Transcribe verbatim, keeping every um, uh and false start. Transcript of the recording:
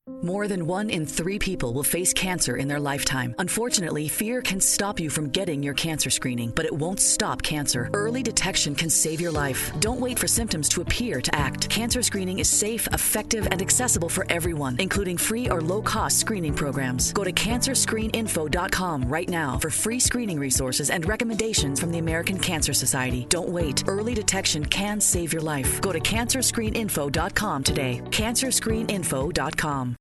More than one in three people will face cancer in their lifetime. Unfortunately, fear can stop you from getting your cancer screening, but it won't stop cancer. Early detection can save your life. Don't wait for symptoms to appear to act. Cancer screening is safe, effective, and accessible for everyone, including free or low-cost screening programs. Go to cancer screen info dot com right now for free screening resources and recommendations from the American Cancer Society. Don't wait. Early detection can save your life. Go to cancer screen info dot com today. cancer screen info dot com.